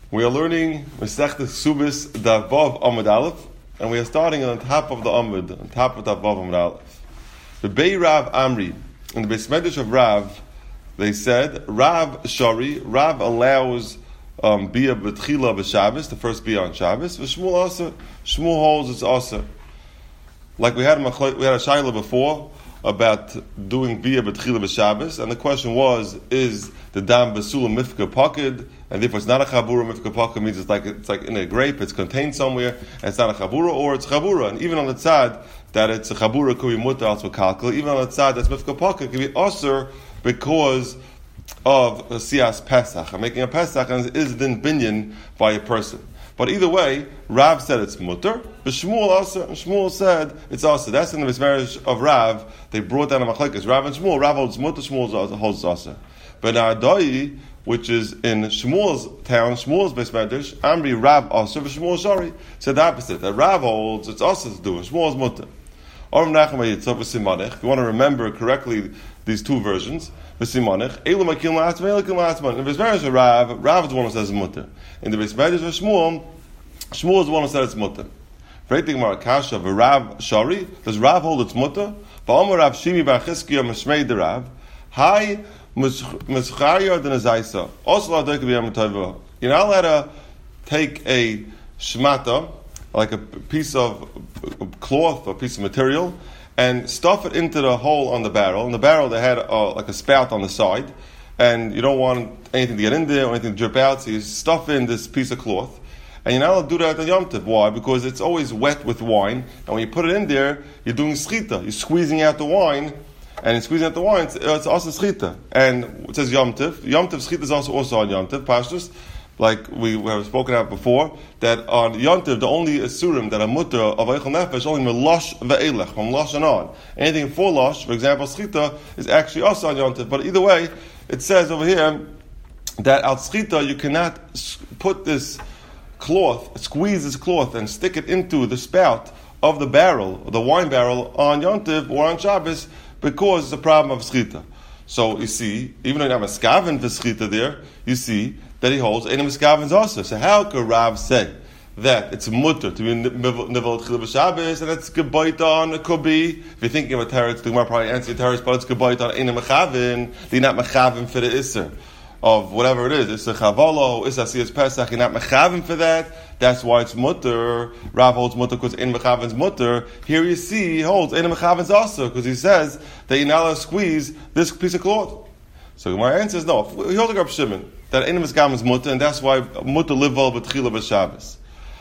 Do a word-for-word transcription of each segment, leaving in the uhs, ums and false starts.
We are learning Masechtas Ksubis Daf Vav Amud Aleph, and we are starting on top of the Amud, on top of Daf Vav Amud Aleph. The Bei Rav Amri, in the Beis Medrash of Rav, they said Rav Shari, Rav allows um, Bia B'tchila b'Shabbos, the first Bia on Shabbos. Shmuel also, Shmuel holds it's also. Like we had a, we had a Shaila before about doing Bia B'tchila b'Shabbos, and the question was, is the Dam Basula Mifka Pakid, and therefore it's not a Chabura. Mifka Pakid means it's like it's like in a grape, it's contained somewhere, and it's not a Chabura, or it's Chabura. And even on the tzad, that it's a Chabura could be mutter, also kalkul. Even on the tzad, that's Mifka Pakid, could be Osir because of a Siyas Pesach. I'm making a Pesach, and is then binyan by a person. But either way, Rav said it's mutter, but Shmuel also, Shmuel said it's also. That's in the marriage of Rav. They brought down a machlekes. Rav and Shmuel. Rav holds mutter, Shmuel holds also. But Adai, which is in Shmuel's town, Shmuel's Beis Medrash, Amri Rav also, but Shmuel Shari said the opposite. That Rav holds it's also to do. Shmuel's mutter. If you want to remember correctly these two versions, in the Beis Medrash of Rav, Rav is the one who says mutter. In the Beis Medrash of Shmuel, Shmuel is the one who says it's mutter. Kasha of Rav Shari, does Rav hold its mutter? Rav Shimi bar Chizkiya Mishmei de Rav. Hi, Mischarya den Azaisa. Also, you're not allowed to take a shmata, like a piece of cloth, a piece of material, and stuff it into the hole on the barrel. In the barrel, they had uh, like a spout on the side, and you don't want anything to get in there or anything to drip out, so you stuff in this piece of cloth. And you're not allowed to do that at Yom Tov. Why? Because it's always wet with wine, and when you put it in there, you're doing schita. You're squeezing out the wine, and in squeezing out the wine, it's, it's also schita. And it says Yom Tov. Yom Tov schita is also, also on Yom Tov, Pashtus. Like we have spoken about before, that on Yom Tov, the only asurim that are mutter of Eichel Nefesh, only melosh ve'elech, from losh and on. Anything for losh, for example, schita, is actually also on Yom Tov. But either way, it says over here that al schita, you cannot put this cloth, squeeze this cloth and stick it into the spout of the barrel, the wine barrel, on Yom Tov or on Shabbos, because it's a problem of schita. So you see, even though you have a skaven for schita there, you see that he holds Einem Skaven's also. So how could Rav say that it's mutter to be nivel tchila b'Shabbos and it's gebaita on? It could be, if you're thinking of a teretz, the Gemara probably answer teretz, but it's gebaita on Einem Mechaven. They're not Mechaven for the Isser of whatever it is. It's a Chavolo, it's a Siyas Pesach. You're not Mechaven for that. That's why it's mutter. Rav holds mutter because Einem Mechaven's mutter. Here you see he holds Einem Mechaven's also because he says that you're not allowed to squeeze this piece of cloth. So my answer is no. He holds like Rab Shimon that Einem Mechaven is mutter, and that's why mutter livel b'tchila b'Shabbos.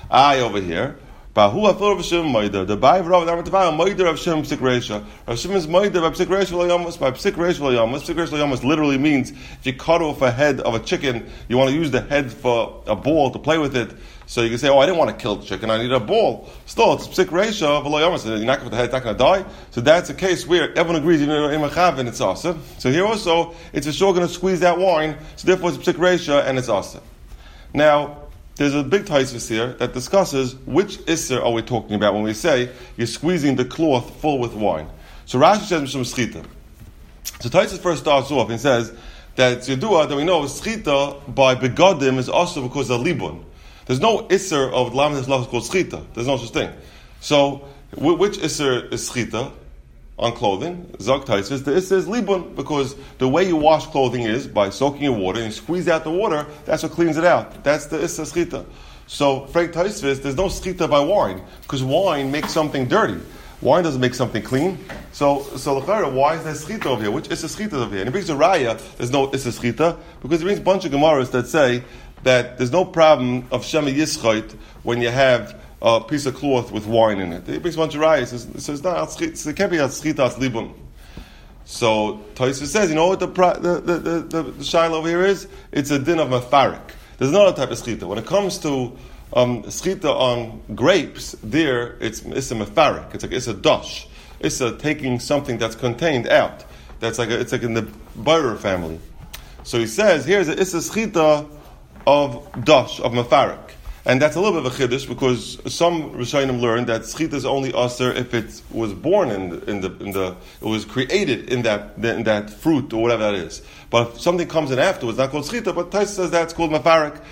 I over here. Bahu afil Rav Shimon moider. The Bai Rav Namatavah moider Rav Shimon psik reisha. Rav Shimon's moider by psik reisha lo yamas. By psik reisha lo yamas. Psik reisha lo yamas literally means if you cut off a head of a chicken, you want to use the head for a ball to play with it. So you can say, oh, I didn't want to kill the chicken, I need a ball. Still, it's psik reisha v'lo yamas. You're not going to the head, it's not going to die. So that's a case where everyone agrees, you know, in Mechaven it's awesome. So here also, it's for sure going to squeeze that wine. So therefore, it's psik reisha and it's awesome. Now, there's a big Tosfos here that discusses which Isser are we talking about when we say you're squeezing the cloth full with wine. So Rashi says Mishum Schita. So Tosfos first starts off and says that it's Yedua that we know Schita by Begodim is also because of Libun. There's no Isser of Lamed Hislach called Schita. There's no such thing. So which Isser is Schita on clothing? Zog Tosfos, the Isser is Libun because the way you wash clothing is by soaking in water and you squeeze out the water. That's what cleans it out. That's the Isser Schita. So Frank Tosfos, there's no Schita by wine because wine makes something dirty. Wine doesn't make something clean. So, so why is there Schita over here? Which Isser Schita over here? And it brings a Raya, there's no Isser Schita because it brings a bunch of Gemaras that say that there's no problem of Shema Yischait when you have a piece of cloth with wine in it. It brings a bunch of rayas. It says, no, it can't be a schita libun. So Tosfos says, you know what the the the the, the, the shaila over here is? It's a din of mafarik. There's another type of schita. When it comes to um, schita on grapes, there it's it's a mafarik. It's like it's a dosh. It's a taking something that's contained out. That's like a, it's like in the Bayer family. So he says here's a, it's a schita of dosh of mafarik. And that's a little bit of a chiddush because some Rishonim learned that schita is only aser if it was born in the, in the in the it was created in that in that fruit or whatever that is. But if something comes in afterwards, it's not called schita. But Tosfos says that's called mafarik.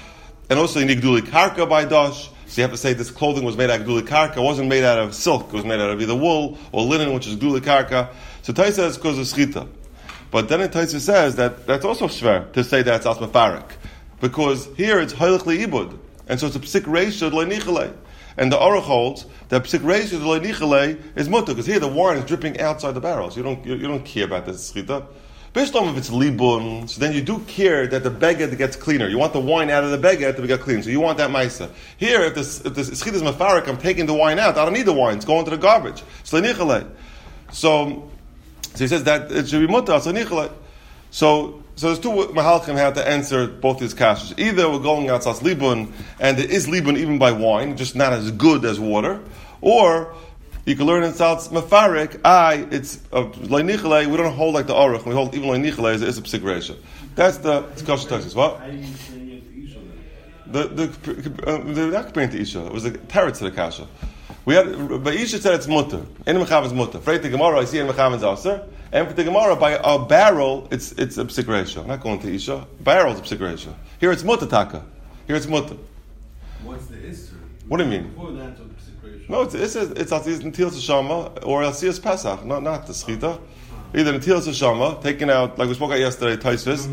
And also you need Gduli Karka by Dosh. So you have to say this clothing was made out of Gduli Karka. It wasn't made out of silk. It was made out of either wool or linen, which is Gduli Karka. So Taisa says it's because of Schita. But then Taisa says that that's also shver to say that's As Mefarik. Because here it's Heilich Le'ibud. And so it's a Psik Reisha Le'nichalei. And the Aruch holds that Psik Reisha Le'nichalei is mutter. Because here the wine is dripping outside the barrels. You don't, you, you don't care about this Schita. Based on if it's libun, so then you do care that the beged gets cleaner. You want the wine out of the beged to get clean. So you want that maisa. Here, if this if this schit is mefarik, I'm taking the wine out. I don't need the wine. It's going to the garbage. So so, so he says that it should be mutar. So so so there's two mahalchim how to answer both these kashas. Either we're going out as libun, and it is libun even by wine, just not as good as water, or you can learn in Salz Mefarik, I, it's Le'nichalei, we don't hold like the Aruch, we hold even Le'nichalei as a Psik Reisha. That's the discussion Texas. What? How are you saying it to Isha The, then? the, uh, they're not comparing to Isha. It was a teretz to the Kasha. We had, but Isha said it's mutter. In Mechav is mutter. For the Gemara, I see in Mechav is aser. And for the Gemara, by a barrel, it's it's a Psik Reisha. I'm not going to Isha. Barrel is a Psik Reisha. Here it's mutter taka. Here it's mutter. What's the history? What do you mean? Before that, No, it's it's it's Aziz Netilas Hashama or Asiyas Pesach, not not the Schita. Either Netilas Hashama, taken out like we spoke about yesterday, Taisvis.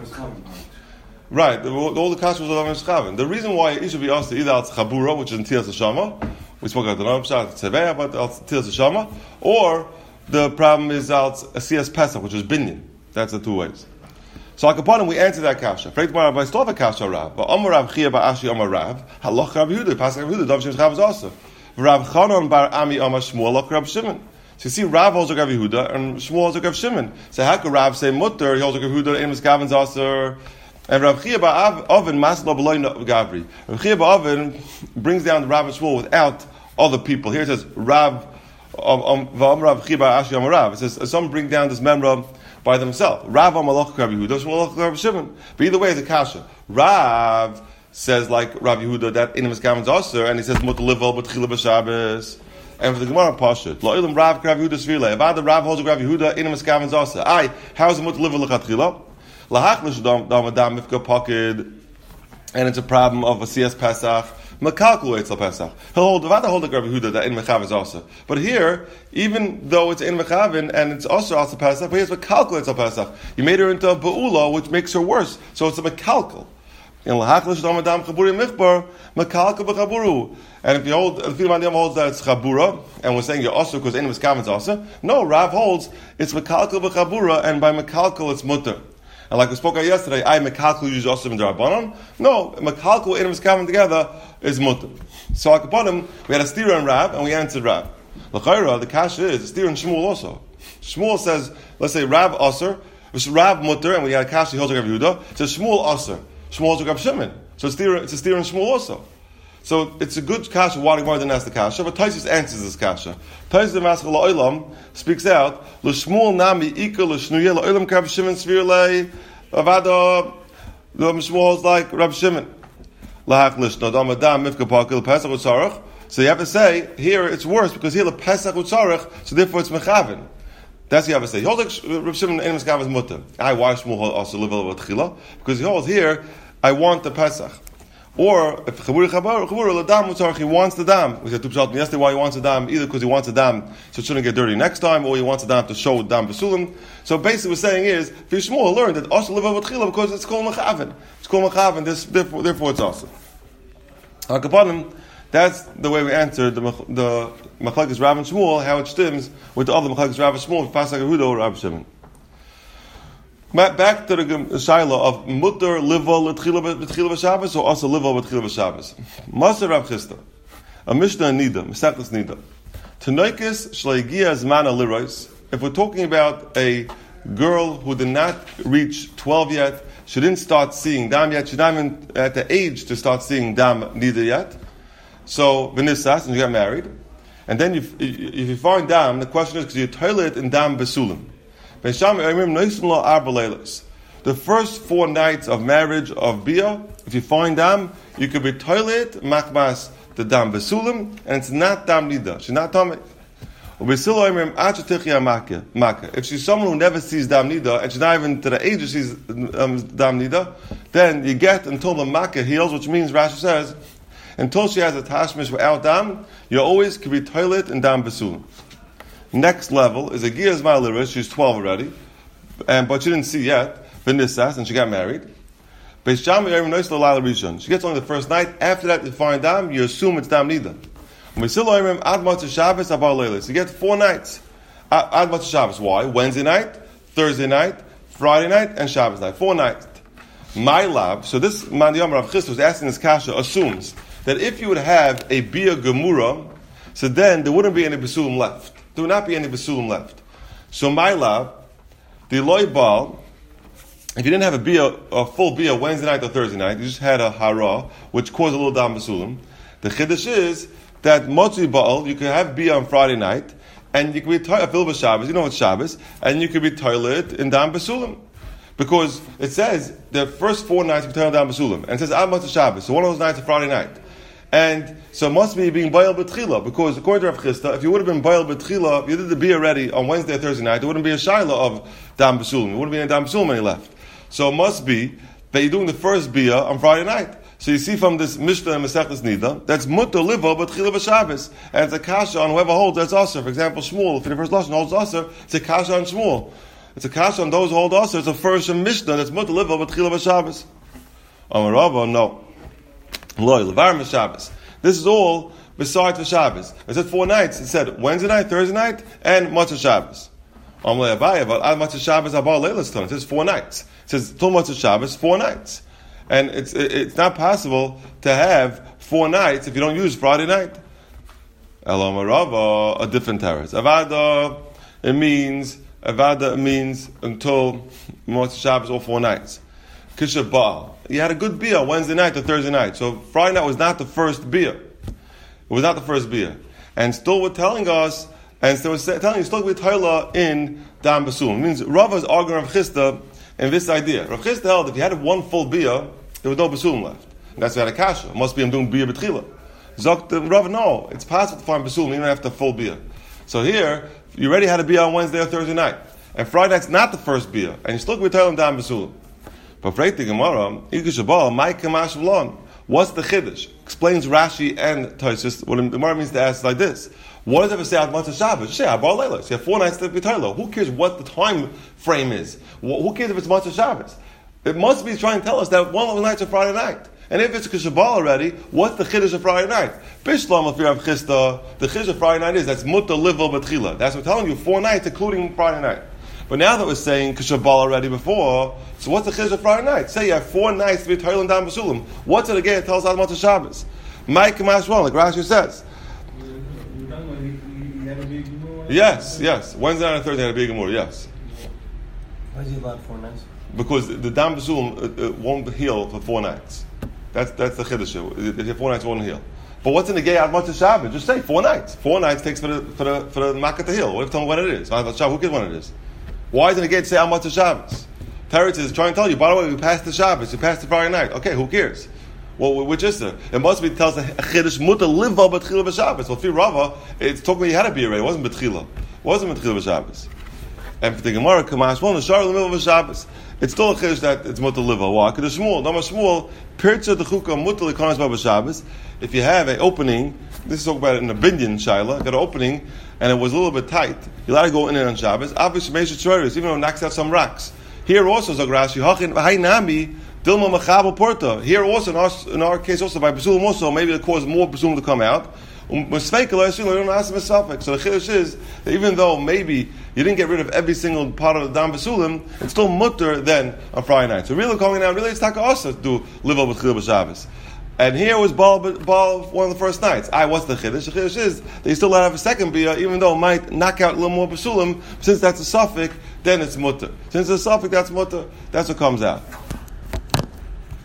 Right, the, all the kashas of Avam Shchavin. The reason why it should be asked to either al Chabura, which is Netilas Hashama, we spoke about the Nam Pshat Tzeveh, but al Netilas Hashama, or the problem is al Asiyas Pesach, which is Binyan. That's the two ways. So Akapanim, we answer that kasha. Freit Mar Rabbi Stova kasha Rav, but Amar Rav Chia Ba'ashi Amar Rav, Halach Rav Yehuda, Pasach Rav Yehuda, Dav Shem Shchav is also. Rav Chanan bar Ami Amar Shmuel like Rav Shimon. So you see, Rav holds like Rav Yehuda and Shmuel holds like Rav Shimon. So how could Rav say mutter? He holds like Rav Yehuda in Miskavan Zaser. And Rav Chia bar Oven Maslo Beloy Gavri. Rav Chia bar Oven brings down the Rav and Shmuel without other people. Here it says Rav Vam Rav Chia bar Ashi Amar Rav. It says some bring down this memra by themselves. Rav Amar like Rav Yehuda, Shmuel like Rav Shimon. But either way, it's a kasha. Rav says like Rav Yehuda that in Miskavan Zaser, and he says mutter livel but chila b'Shabbos. And for the Gemara Pashat, Lo'ilam Rav Rav Yehuda Svirle. About the Rav holds Rav Yehuda in Miskavan Zaser. I how is it mutter livel lechatchila? Lahachlish dam dam dam mifka pakid, and it's a problem of a C S Pesach. Makalkul Eitzel Pesach. He'll hold Vada hold like Rav Yehuda that in Mechav is also. But here, even though it's in Mechavin and it's also also Pesach, but here's Makalkul Eitzel Pesach. You made her into a Ba'ula, which makes her worse. So it's a Makalkul. In lahaklish damadam chaburi michbar makalka b'chaburu. And if you hold, if the Madam holds that it's chabura, and we're saying you're also because any miskavan's also. No, Rav holds it's makalka b'chabura, and by makalka it's mutter. And like we spoke about yesterday, I makalka use also in darabanan. No, makalka and miskavan together is mutter. So like upon him, we had a steer on Rav, and we answered Rav. L'chayra, the kasha is a steer on Shmuel also. Shmuel says, let's say Rav aser, Rav mutter, and we had a kasha he holds like Rav Yehuda. It says Shmuel aser. Shmuel's like Rav Shimon. So it's, steer, it's a steer in Shmuel also. So it's a good kasha. Why the Gemara didn't ask the kasha? But Taisus answers this kasha. Taisus the Maskal La'olam speaks out, L'Shmuel nami ika l'shnuye la'olam Rav Shimon svirle avada. The Shmuel's like Rav Shimon. Lahach l'shno dam adam mifka pakil pesach utzarach. So you have to say, here it's worse because here the pesach utzarach, so therefore it's mechavin. That's what you have to say. He holds like Rav Shimon and Miskavan's mutter. I why Shmuel also live over tchila? Because he holds here, I want the Pesach. Or if Chabur Chabur Chabur Ladam Mutzarach, he wants the dam. We said two pshat yesterday why he wants the dam, either because he wants the dam so it shouldn't get dirty next time, or he wants the dam to show dam basulim. So basically, what we're saying is, if you're Shmuel, learn that also live over tchila because it's called mechavin. It's called mechavin. This therefore, therefore it's awesome. Akapanim. That's the way we answered the the Machlekes Rav and Shmuel, how it stems with the other Machlekes Rav and Shmuel, Pasach Yehuda or Rav Shimon. Back to the Shaila of Mutter Liva L'Tchila B'Shabbos or also Liva L'Tchila B'Shabbos. Maser Rav Chisda, a Mishnah Nida, Mesechus Nida. Tanoikis Shleigia Zman Alirois. If we're talking about a girl who did not reach twelve yet, she didn't start seeing dam yet, she's not even at the age to start seeing dam Nida yet. So, Vinissas, and you got married, and then you, if you find dam, the question is because you toilet in dam besulim. The first four nights of marriage of Bia, if you find dam, you could be toilet, makmas, the dam besulim, and it's not dam nida. She's not tamid. If she's someone who never sees dam nida and she's not even to the age of sees um, dam nida, then you get until the makkah heals, which means Rashi says, until she has a tashmish without dam, you always can be toilet and dam basulim. Next level is a Giyaz Ma'alirish. She's twelve already, and but she didn't see yet V'nisas, and she got married. She gets only the first night. After that, you find dam, you assume it's dam nida. You get four nights. Ad Matzah Shabbos. Why? Wednesday night, Thursday night, Friday night, and Shabbos night. Four nights. My lab. So this Man Yom Rav Chisda was asking this kasha assumes that if you would have a Bia Gemura, so then there wouldn't be any Basulim left. There would not be any Basulim left. So my lab, the Eloi Baal, if you didn't have a Bia, a full Bia Wednesday night or Thursday night, you just had a Hara, which caused a little Dam Basulim. The Chiddush is that Motzi Baal, you could have Bia on Friday night, and you could be toilet, Phil Shabbos, you know what's Shabbos, and you could be toilet in Dam Basulim. Because it says the first four nights you can toilet Dam Basulim, and it says Ad Matzah Shabbos, so one of those nights is Friday night. And so it must be being Baal B'tchila, because according to Rav Chisda, if you would have been Baal B'tchila, if you did the Bia already on Wednesday or Thursday night, there wouldn't be a Shaila of Dam Basulim, there wouldn't be any Dam Basulim any left. So it must be that you're doing the first Bia on Friday night. So you see from this Mishnah and Masechtas Nida, that's Mutter Liva B'tchila B'Shabbos, and it's a kasha on whoever holds that's Aser. For example, Shmuel, if the first Lashon holds Aser, it's a kasha on Shmuel. It's a kasha on those who hold Aser. It's a first Mishnah that's Mutter Liva B'tchila B'Shabbos. Amar Rava, no. Loi, Levar M'Shabbos. This is all besides for Shabbos. It said four nights. It said Wednesday night, Thursday night, and Matzah Shabbos. Amar Abaya, but Ad Matzah Shabbos Abar Leilas Ton. It says four nights. It says Til Matzah Shabbos, four nights. And it's it's not possible to have four nights if you don't use Friday night. Elam Rava, a different teretz. Avada, it means Avada means until Matzah Shabbos, all four nights. Kisha Baal, you had a good beer Wednesday night or Thursday night. So Friday night was not the first beer. It was not the first beer, and still we're telling us, and still we're telling you still with Toila in Dam Basulim. It means Rava is arguing Rav Chisda in this idea. Rav Chisda held if you had one full beer, there was no Basulim left. And that's why I had a kasha. It must be I'm doing beer b'tchila. Zok the Rav, no, it's possible to find Basulim even after full beer. So here you already had a beer on Wednesday or Thursday night, and Friday night's not the first beer, and you still with Toila in Dam Basulim. But for the Gemara, what's the Chiddush? Explains Rashi and Tosfos. What the Gemara means to ask like this: what does it ever say Ad Matzah Shabbos? Just say Abar Leilos. You have four nights to be Toila. Who cares what the time frame is? Who cares if it's Matzah Shabbos? It must be trying to tell us that one of the nights are Friday night. And if it's Kishabal already, what's the Chiddush of Friday night? Bishlam of Rav Chisda, the Chiddush of Friday night is that's Mutter Liva B'tchila. That's what we're telling you, four nights, including Friday night. But now that we're saying Kishabal already before, so what's the Chiddush of Friday night? Say you have four nights to be Toilet Dam Basulim. What's it again? It tells us Ad Matzah Shabbos. Mike Mashwan, like Rashi says. Yes, yes. Wednesday night and Thursday had a big Gemara, yes. Why is he allowed four nights? Because the Dam Basulim uh, uh, won't heal for four nights. That's that's the Chiddush. If you have four nights, it won't heal. But what's in the gay Ad Matzah Shabbos? Just say four nights. Four nights takes for the for the for the Makkah to heal. What if you tell me when it is? Ad Matzah Shabbos, who cares when it is? Why is it in the gate to say Ad Matzah Shabbos? Teretz is trying to tell you, by the way, we passed the Shabbos, we passed the Friday night. Okay, who cares? Well, which is it? It must be it tells a Chiddush Mutter Liva B'tchila B'Shabbos. Well, for Rava, it's talking about you had a beer, it wasn't B'tchila. It wasn't B'tchila B'Shabbos. And for the Gemara, Kamash, well, the Shar in the middle of Shabbos, it's still a Chiddush that it's Mutter Liva. Why? Because the Shmuel, Nama Shmuel, Pirza the Chukah Mutter Likonas B'Shabbos. If you have an opening, this is talking about it in a binyan Shaila, got an opening, and it was a little bit tight, you're allowed to go in there on Shabbos. Obviously, even though it knocks out some rocks. Here also, Zagrashi, Hachin, Hainami, Dilma Machabal Porta. Here also, in our, in our case also, by Basulim also, maybe it caused more Basulim to come out. So the Chiddush is that even though maybe you didn't get rid of every single part of the Dam Basulim, it's still mutter then on Friday night. So really going out, really it's Taka also to do live over Chil B'Shabbos. And here was Baal, Baal one of the first nights. I what's the Chiddush? The Chiddush is that you still let have a second beer, even though it might knock out a little more Basulim. Since that's a suffix, then it's mutter. Since it's a suffix, that's mutter. That's what comes out.